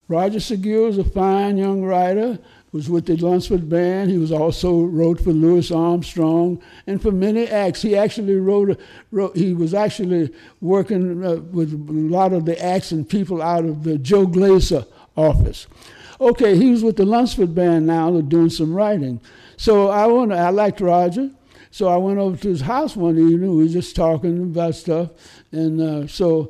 Roger Segura was a fine young writer, was with the Lunsford Band. He was also wrote for Louis Armstrong and for many acts. He actually he was actually working with a lot of the acts and people out of the Joe Glaser office. Okay, he was with the Lunsford Band now. They're doing some writing. So I liked Roger. So I went over to his house one evening. We were just talking about stuff, and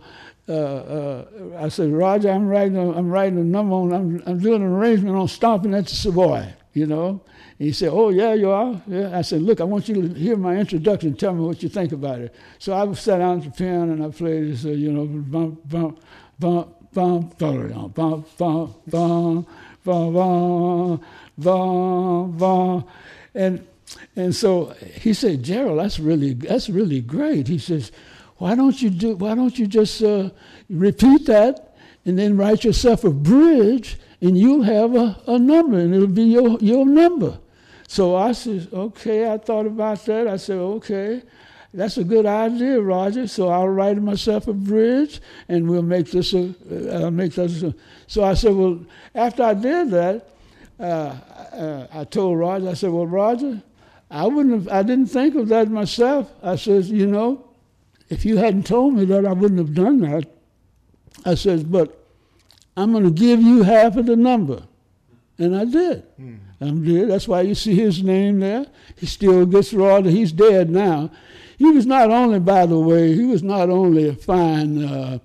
I said, Roger, I'm writing a number on. I'm doing an arrangement on Stomping at the Savoy. And he said, oh yeah, you are. Yeah. I said, look, I want you to hear my introduction. And tell me what you think about it. So I sat down at the piano and I played this, bum bum bum bum bum bum bum bum bum bum bum, and so he said, Gerald, that's really great. He says, why don't you just repeat that and then write yourself a bridge and you'll have a number and it'll be your number. So I said, okay, I thought about that. I said, okay, that's a good idea, Roger. So I'll write myself a bridge and we'll make this So I said, well, after I did that, I told Roger, I said, well, Roger, I didn't think of that myself. I said, if you hadn't told me that, I wouldn't have done that. I said, but I'm going to give you half of the number. And I did. I did. That's why you see his name there. He still gets Roger. He's dead now. He was not only, by the way, a fine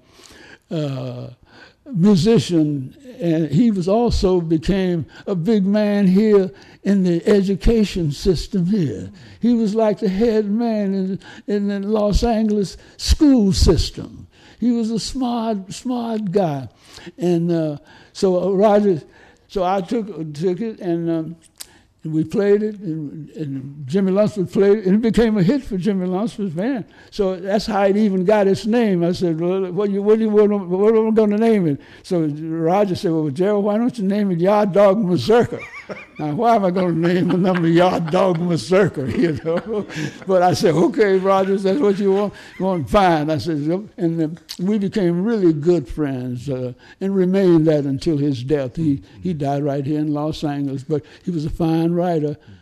musician, and he was also became a big man here in the education system here. He was like the head man in the Los Angeles school system. He was a smart guy. And so Roger, so I took it and we played it, and Jimmy Lunsford played it, and it became a hit for Jimmy Lunsford's band. So that's how it even got its name. I said, well, what am I going to name it? So Roger said, well, Gerald, why don't you name it Yard Dog Mazurka? Now, why am I going to name the number Yard Dog Mazurka, But I said, okay, Roger, that's what you want, fine. I said, and we became really good friends and remained that until his death. He died right here in Los Angeles, but he was a fine writer.